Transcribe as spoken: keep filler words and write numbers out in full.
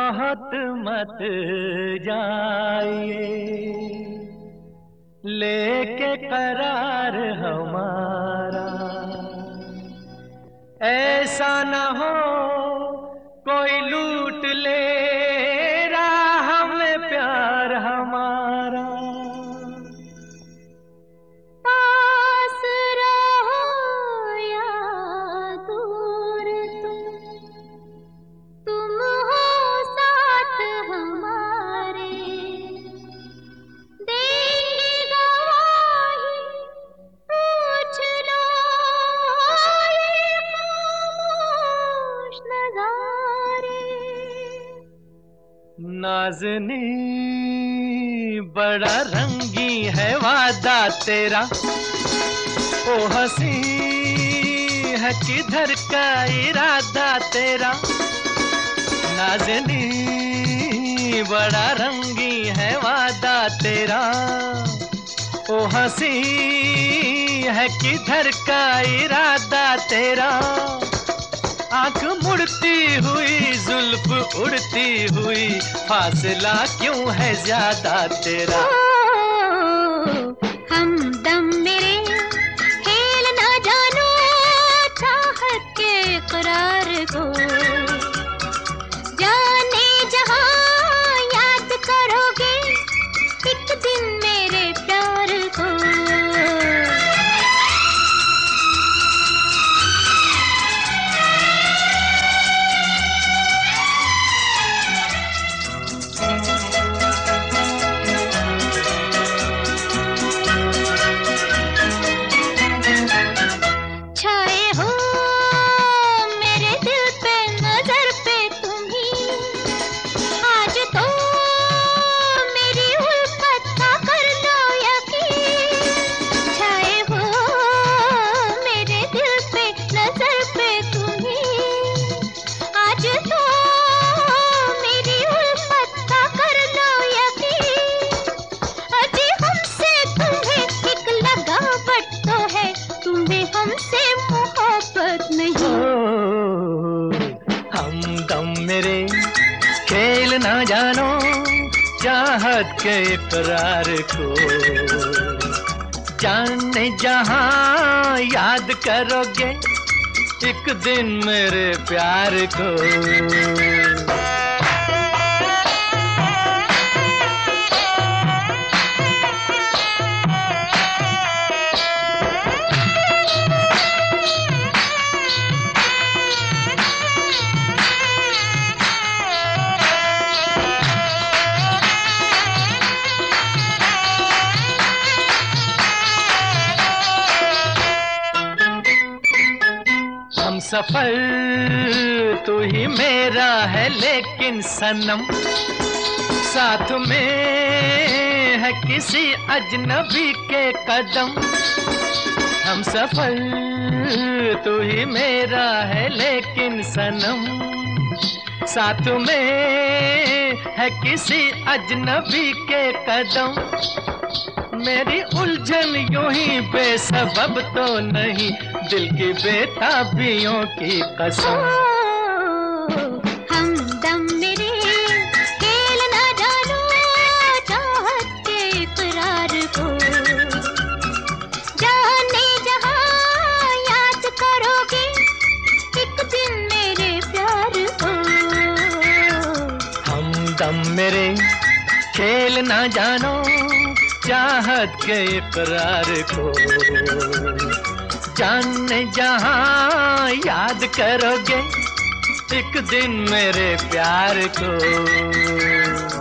बहुत मत जाइए, लेके करार हमारा। ऐसा न हो कोई लूट ले राह में प्यार हमारा। पास रहो या दूर, तुम तुम हो साथ हमारे। देंगे गवाही पूछ लो ये खामोश नज़ारे। नाज़नी बड़ा रंगी है वादा तेरा, ओ हंसी है किधर का इरादा तेरा। नाज़नी बड़ा रंगी है वादा तेरा, ओ हंसी है किधर का इरादा तेरा। आंख मुड़ती हुई जुल्फ उड़ती हुई, फासला क्यों है ज्यादा तेरा। हमदम मेरे खेल ना जानो चाहत के इकरार को। जाने जहां याद करोगे एक दिन मेरे प्यार को। हमसे मोहब्बत नहीं। हमदम मेरे खेल ना जानो चाहत के इकरार को। जाने जहां याद करोगे एक दिन मेरे प्यार को। हम सफर तू ही मेरा है लेकिन सनम, साथ में है किसी अजनबी के कदम। हम सफर तू ही मेरा है लेकिन सनम, साथ में है किसी अजनबी के कदम। मेरी उलझन यूं ही बेसबब तो नहीं, दिल की बेताबियों की कसम। हमदम मेरे खेल ना जानो चाहत के इकरार को। जाने जहां याद करोगे एक दिन मेरे प्यार को। हमदम मेरे खेल ना जानो चाहत के इकरार को। जाने जहां याद करोगे एक दिन मेरे प्यार को।